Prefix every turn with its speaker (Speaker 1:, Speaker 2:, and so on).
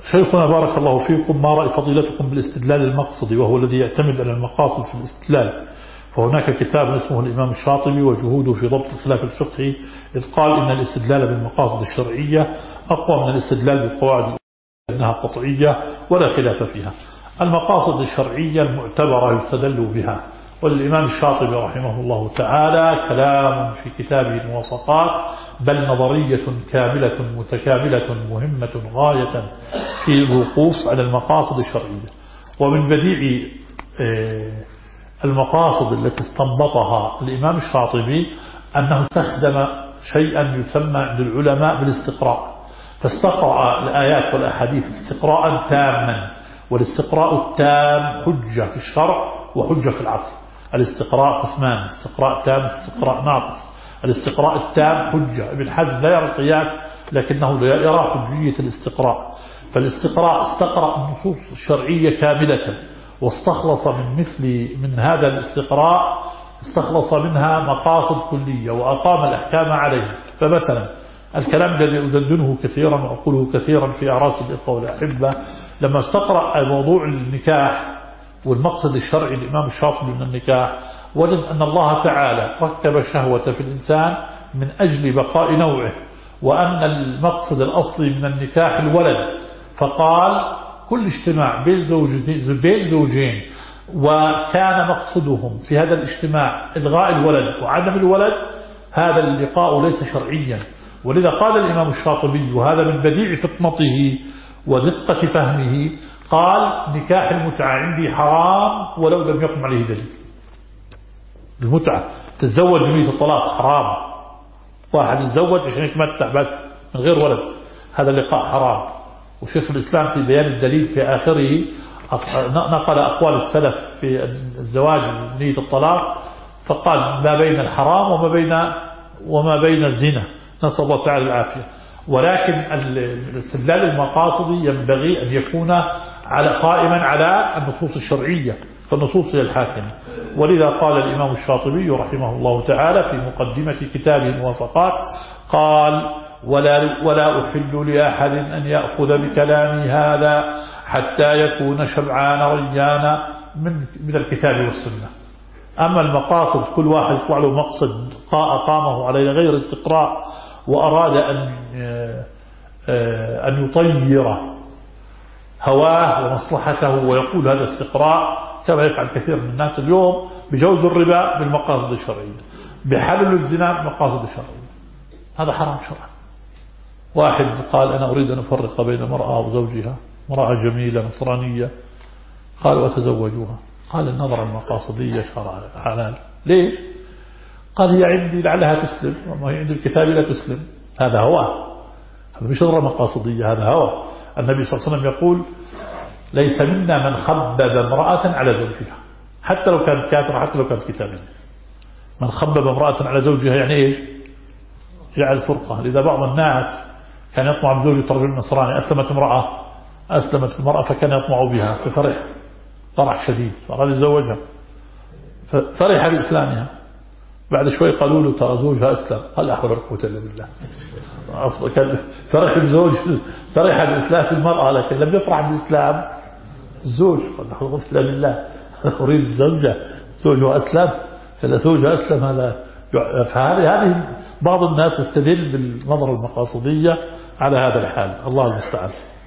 Speaker 1: شيخنا بارك الله فيكم، ما رأي فضيلتكم بالاستدلال المقصدي وهو الذي يعتمد على المقاصد في الاستدلال؟ فهناك كتاب اسمه الإمام الشاطبي وجهوده في ضبط الخلاف الفقهي، إذ قال إن الاستدلال بالمقاصد الشرعية أقوى من الاستدلال بالقواعد لأنها قطعية ولا خلاف فيها. المقاصد الشرعية المعتبرة يستدل بها، والإمام الشاطبي رحمه الله تعالى كلام في كتابه الموافقات، بل نظرية كاملة متكاملة مهمة غاية في الوقوف على المقاصد الشرعية. ومن بديع المقاصد التي استنبطها الإمام الشاطبي أنه استخدم شيئا يسمى عند العلماء بالاستقراء، فاستقرأ الآيات والأحاديث استقراء تاما، والاستقراء التام حجة في الشرع وحجة في العقل. الاستقراء قسمان، استقراء تام واستقراء ناقص. الاستقراء التام حجة، ابن حزم لا يرى القياس لكنه لا يرى حجية الاستقراء. فالاستقراء استقرأ النصوص الشرعية كاملة واستخلص من هذا الاستقراء استخلص منها مقاصد كلية وأقام الأحكام عليها. فمثلا الكلام الذي أدندنه كثيرا وأقوله كثيرا في أعراس الإخوة والأحبة، لما استقرأ موضوع النكاح والمقصد الشرعي الإمام الشاطبي من النكاح، وجد أن الله تعالى ركب الشهوة في الإنسان من أجل بقاء نوعه، وأن المقصد الأصلي من النكاح الولد، فقال كل اجتماع بين زوجين وكان مقصدهم في هذا الاجتماع إلغاء الولد وعدم الولد، هذا اللقاء ليس شرعيا. ولذا قال الإمام الشاطبي، وهذا من بديع فطنته ودقة فهمه، قال نكاح المتعة عندي حرام ولو لم يقم عليه دليل. المتعة تتزوج بنية الطلاق حرام، واحد يتزوج عشان يتمتع بس من غير ولد، هذا اللقاء حرام. وشيخ الإسلام في بيان الدليل في آخره نقل أقوال السلف في الزواج بنية الطلاق، فقال ما بين الحرام وما بين الزنا، نسأل الله تعالى العافية. ولكن الاستدلال المقاصدي ينبغي أن يكون قائما على النصوص الشرعية، فالنصوص هي الحاكمة. ولذا قال الإمام الشاطبي رحمه الله تعالى في مقدمة كتابه الموافقات، قال ولا أحل لأحد أن يأخذ بكلامي هذا حتى يكون شبعان ريان من الكتاب والسنة. أما المقاصد كل واحد يطلع له مقصد أقامه على غير استقراء وأراد أن يطير هواه ومصلحته ويقول هذا استقراء، كما يفعل كثير من الناس اليوم بجوز الربا بالمقاصد الشرعية، بحلل الزنا بالمقاصد الشرعية، هذا حرام شرعا. واحد قال أنا أريد أن أفرق بين مرأة وزوجها، امرأة جميلة نصرانية، قال وتزوجوها، قال النظرة المقاصدية شرع حلال. ليش؟ قال هي عندي لعلها تسلم، وما هي عند الكتاب لا تسلم. هذا هو، هذا مش نظرة مقاصدية، هذا هو. النبي صلى الله عليه وسلم يقول ليس منا من خبب امرأة على زوجها، حتى لو كانت كافرة، حتى لو كانت كتابية. من خبب امرأة على زوجها يعني إيش؟ جعل فرقة. لذا بعض الناس كان يطمع بزوجة رجل نصراني، أسلمت المرأة فكان يطمع بها، ففرح فرح شديد، فأراد يتزوجها، فرح بإسلامها. بعد شوي قالوا له ترى زوجها أسلم، قال لا حول ولا قوة إلا بالله. فرح بزوج، فرح بإسلام المرأة لكن لم يفرح بإسلام الزوج، قال لا حول ولا قوة إلا بالله. أريد الزوجة زوجها أسلم، فلا زوجها أسلم هذا. فهذه بعض الناس يستدل بالنظرة المقاصدية على هذا الحال، الله المستعان.